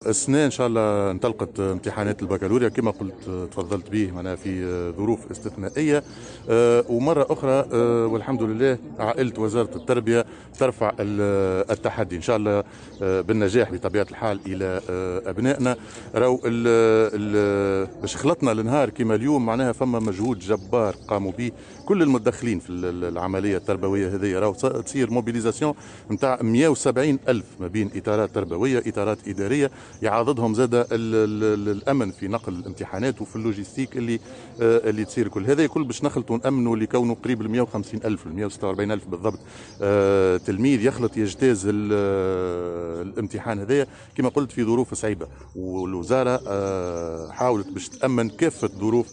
السنة إن شاء الله انطلقت امتحانات البكالوريا كما قلت، تفضلت به معناها في ظروف استثنائية. ومرة أخرى والحمد لله عائلة وزارة التربية ترفع التحدي إن شاء الله بالنجاح بطبيعة الحال إلى أبنائنا. راهو باش خلطنا النهار كما اليوم معناها فما مجهود جبار قاموا به كل المتدخلين في العملية التربوية هذه. راهو تصير موبيليزاسيون نتاع 170 ألف ما بين إطارات تربوية إطارات إدارية، يعاضدهم زاد الامن في نقل الامتحانات وفي اللوجيستيك اللي تصير. كل هذا كل باش نخلطوا نامنوا لكونه قريب ل 150 الف ل 146 الف بالضبط تلميذ يخلط يجتاز الامتحان هذايا كما قلت في ظروف صعيبه. والوزاره حاولت باش تامن كافه ظروف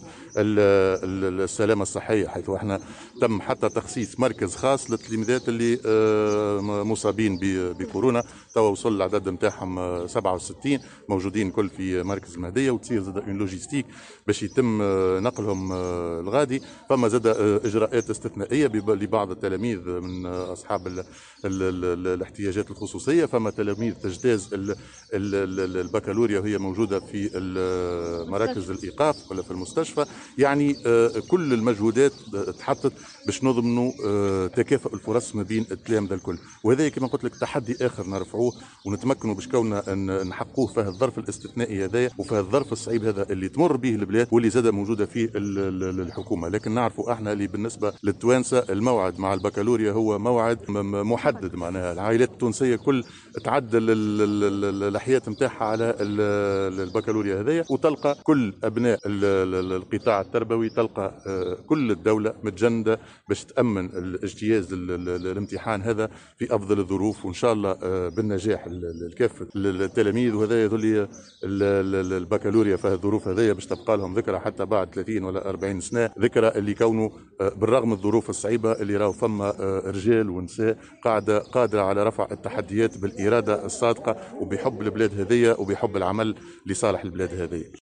السلامه الصحيه، حيث احنا تم حتى تخصيص مركز خاص للتلاميذات اللي مصابين بكورونا. توا وصل العدد نتاعهم 67 موجودين كل في مركز المهديه، وتصير زاد اون لوجيستيك باش يتم نقلهم الغادي. فما زاد اجراءات استثنائيه لبعض التلاميذ من اصحاب الاحتياجات الخصوصيه. فما تلاميذ تجتاز البكالوريا وهي موجوده في مراكز الايقاف ولا في المستشفى. يعني كل المجهودات تحطت باش نضمنوا تكافؤ الفرص ما بين التلامذه الكل. وهذا كما قلت لك تحدي اخر نرفعوه ونتمكنوا باش كوننا نحققوه في هذا الظرف الاستثنائي هذا وفي هذا الظرف الصعيب هذا اللي تمر به البلاد واللي زاد موجوده فيه الحكومه. لكن نعرفوا احنا اللي بالنسبه للتوانسه الموعد مع البكالوريا هو موعد محدد. معناها العائلات التونسيه كل تعدل الاحياء نتاعها على البكالوريا هذايا، وتلقى كل ابناء القطاع التربوي تلقى كل الدوله متجنده باش تامن الاجتياز الامتحان هذا في افضل الظروف، وان شاء الله بالنجاح الكافه التلاميذ. وهذا يظل البكالوريا في الظروف هذه باش تبقى لهم ذكرى حتى بعد 30 ولا 40 سنه، ذكرى اللي كونوا بالرغم من الظروف الصعيبه اللي راهو فما رجال ونساء قادره على رفع التحديات بالاراده الصادقه وبحب البلاد هذه وبحب العمل لصالح البلاد هذه.